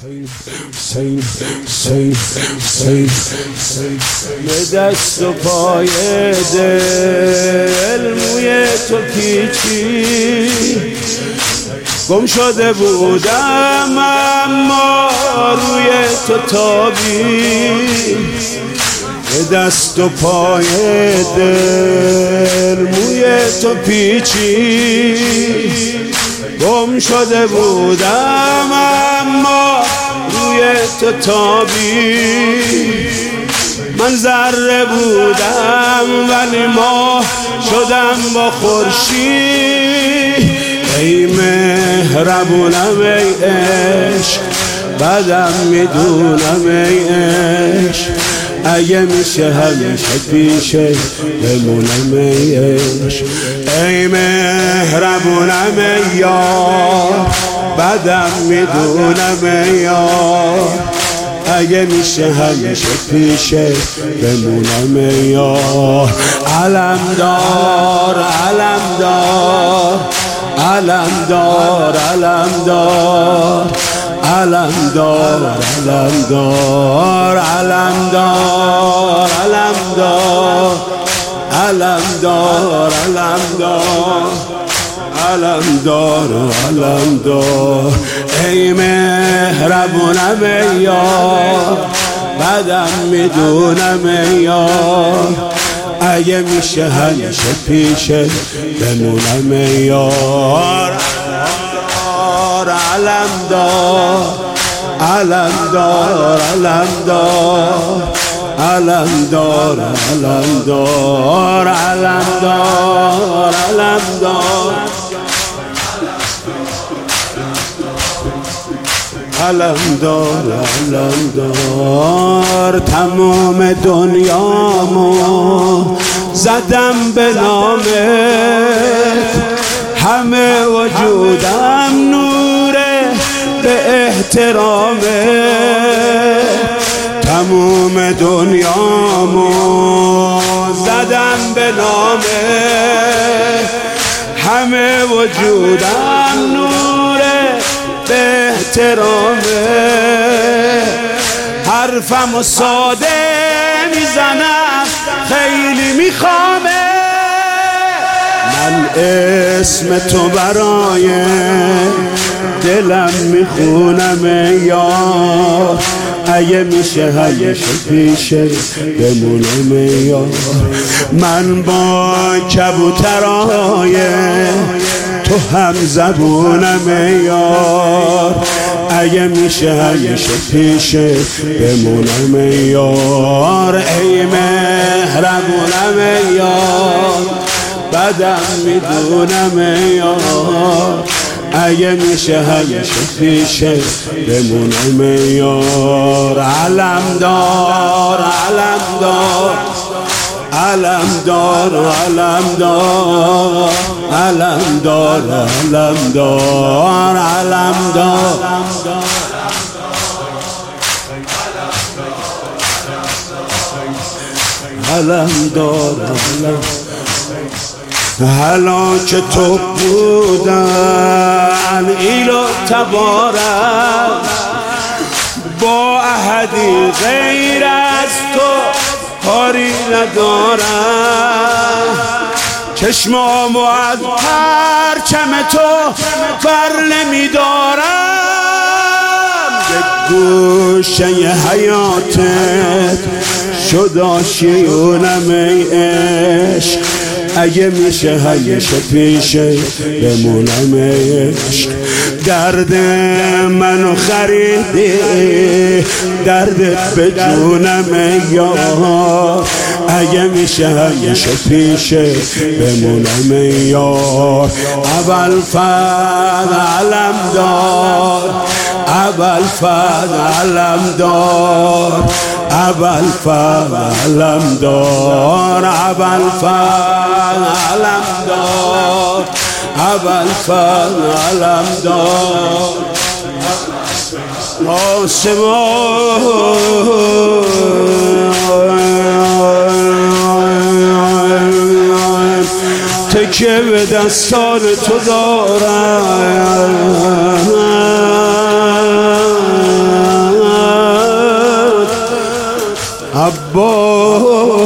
به دست و پای دل موی تو پیچی، گم شده بودم اما روی تو تابی. به دست و پای دل موی تو پیچی، گم شده بودم اما روی تو تابی. من ذره بودم ولی ماه شدم با خورشید. ای مهربونم ای عشق، بعدم میدونم ای عشق، اگه میشه همیشه پیشه بمونم ای عشق. ای مهربونم ای یار، بعدم میدونم ای یار، اگه میشه همیشه پیشه بمونم ای یار. علم دار علم دار علم دار علم دار علم دار علم دار علم دار علم دار علم دار علم دار علم دار. ای مهربونم ای یار، بعدم میدونم ای یار، اگه میشه همیشه پیشه بمونم ای یار. علم دار علم دار علم دار علم دار علم دار علم دار علم دار علم دار علم دار. تمام دنیامو زدم به نامت، همه وجودم نوره به احترامت. تمام دنیامو زدم به نامت، همه وجودم نوره به احترامت. حرفمو ساده میزنم خیلی میخوامه، من اسم تو برای دلم میخونم ای یار، اگه میشه همیشه پیشه بمونم ای یار. من با کبوترای تو هم زبونم ای یار، اگه میشه همیشه پیشه بمونم ای یار. ای مهربونم ای یار، بعدم میدونم ای یار، اگه میشه همیشه پیشه بمونم ای یار. علم دار علم دار علم دار علم دار علم دار علم دار علم دار علم دار علم. هلاک تو بودن ایلو تبارم، با احدی غیر از تو کاری ندارم. چشمامو از پرچم تو بر نمیدارم. یک گوشه حیاتت شد آشیونم ای عشق، اگه میشه همیشه پیشه بمونم ای عشق. درد منو خریدی، دردت به جونم ای یار، اگه میشه همیشه پیشه بمونم ای یار. اول فد علم دار اول فد علم دار اول فد علم دار اول فد علم دار اول فد علم دار. آسمان تکیه به دستان تو دارم، عباس